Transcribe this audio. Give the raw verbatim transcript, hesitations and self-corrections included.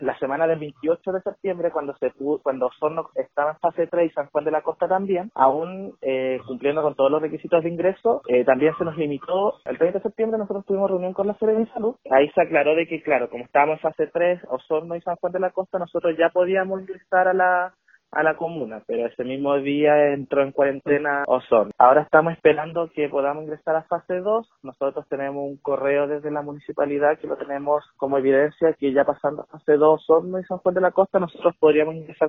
la semana del veintiocho de septiembre, cuando se pudo, cuando Osorno estaba en fase tres y San Juan de la Costa también, aún eh, cumpliendo con todos los requisitos de ingreso, eh, también se nos limitó. El treinta de septiembre nosotros tuvimos reunión con la Serena de Salud. Ahí se aclaró de que, claro, como estábamos en fase tres, Osorno y San Juan de la Costa, nosotros ya podíamos ingresar a la a la comuna, pero ese mismo día entró en cuarentena Osorno. Ahora estamos esperando que podamos ingresar a fase dos. Nosotros tenemos un correo desde la municipalidad que lo tenemos como evidencia que ya pasando a fase dos Osorno y San Juan de la Costa, nosotros podríamos ingresar